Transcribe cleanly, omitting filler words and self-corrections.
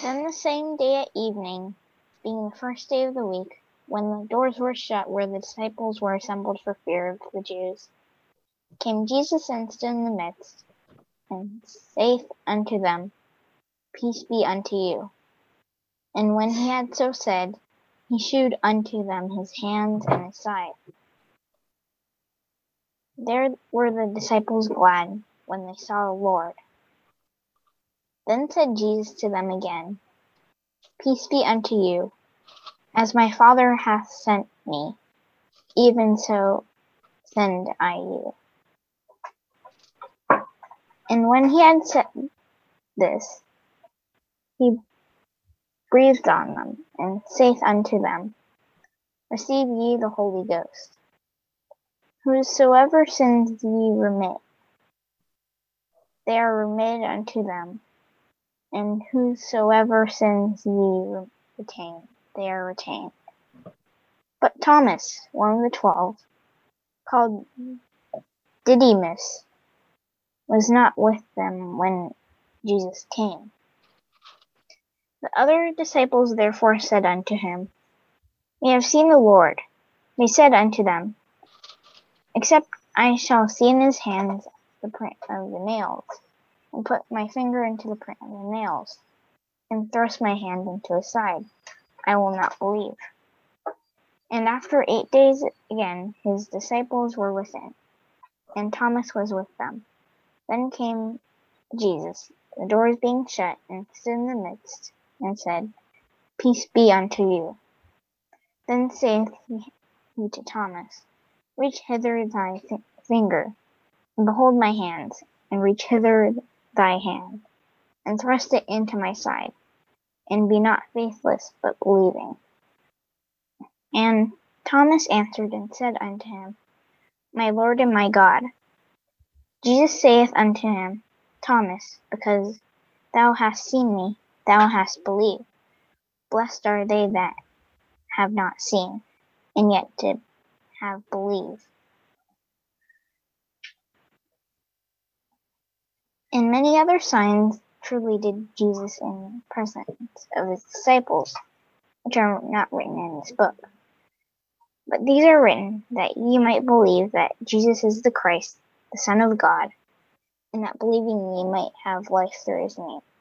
Then the same day at evening, being the first day of the week, when the doors were shut where the disciples were assembled for fear of the Jews, came Jesus and stood in the midst, and saith unto them, Peace be unto you. And when he had so said, he shewed unto them his hands and his side. There were the disciples glad when they saw the Lord. Then said Jesus to them again, Peace be unto you. As my Father hath sent me, even so send I you. And when he had said this, he breathed on them, and saith unto them, Receive ye the Holy Ghost. Whosoever sins ye remit, they are remitted unto them. And whosoever sins ye retain, they are retained. But Thomas, one of the 12, called Didymus, was not with them when Jesus came. The other disciples therefore said unto him, We have seen the Lord. He said unto them, Except I shall see in his hands the print of the nails, and put my finger into the print of the nails, and thrust my hand into his side, I will not believe. And after 8 days again his disciples were within, and Thomas was with them. Then came Jesus, the doors being shut, and stood in the midst, and said, Peace be unto you. Then saith he to Thomas, Reach hither thy finger, and behold my hands, and reach hither thy hand, and thrust it into my side, and be not faithless, but believing. And Thomas answered and said unto him, My Lord and my God. Jesus saith unto him, Thomas, because thou hast seen me, thou hast believed. Blessed are they that have not seen, and yet did have believed. And many other signs truly did Jesus in presence of his disciples, which are not written in this book. But these are written, that ye might believe that Jesus is the Christ, the Son of God, and that believing ye might have life through his name.